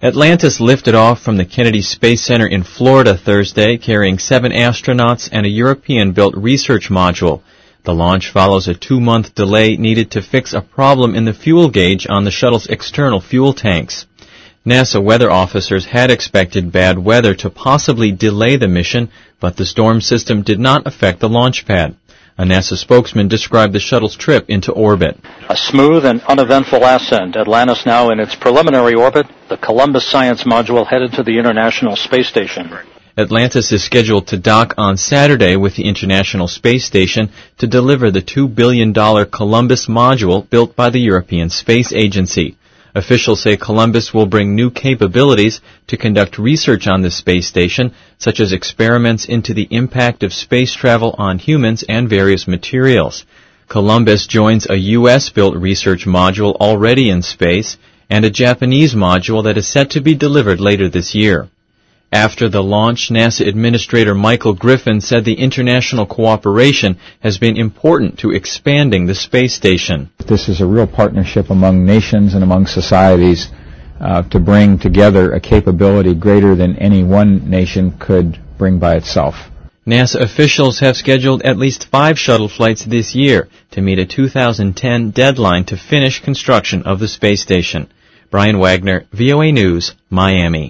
Atlantis lifted off from the Kennedy Space Center in Florida Thursday, carrying 7 astronauts and a European-built research module. The launch follows a 2-month delay needed to fix a problem in the fuel gauge on the shuttle's external fuel tanks. NASA weather officers had expected bad weather to possibly delay the mission, but the storm system did not affect the launch pad. A NASA spokesman described the shuttle's trip into orbit. A smooth and uneventful ascent. Atlantis now in its preliminary orbit, the Columbus Science Module headed to the International Space Station. Atlantis is scheduled to dock on Saturday with the International Space Station to deliver the $2 billion Columbus module built by the European Space Agency. Officials say Columbus will bring new capabilities to conduct research on the space station, such as experiments into the impact of space travel on humans and various materials. Columbus joins a U.S.-built research module already in space and a Japanese module that is set to be delivered later this year. After the launch, NASA Administrator Michael Griffin said the international cooperation has been important to expanding the space station. This is a real partnership among nations and among societies to bring together a capability greater than any one nation could bring by itself. NASA officials have scheduled at least 5 shuttle flights this year to meet a 2010 deadline to finish construction of the space station. Brian Wagner, VOA News, Miami.